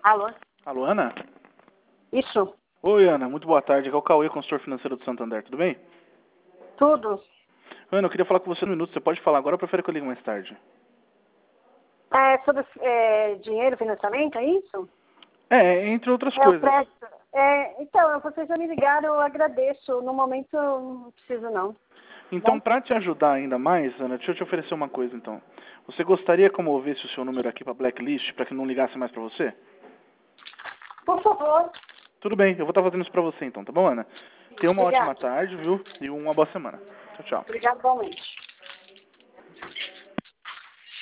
Alô? Alô, Ana? Isso. Oi, Ana. Muito boa tarde. Aqui é o Cauê, consultor financeiro do Santander. Tudo bem? Tudo. Ana, eu queria falar com você um minuto. Você pode falar agora ou prefere que eu ligue mais tarde? É sobre dinheiro, financiamento, é isso? Entre outras É o coisas. crédito. Então, vocês já me ligaram, eu agradeço. No momento eu não preciso, não. Então, Bom, para te ajudar ainda mais, Ana, deixa eu te oferecer uma coisa, então. Você gostaria que eu movesse o seu número aqui para blacklist, para que não ligasse mais para você? por favor. Tudo bem, eu vou estar fazendo isso para você, então, tá bom, Ana? Tenha uma ótima Obrigada. tarde, viu? E uma boa semana. Tchau, tchau. Obrigada igualmente.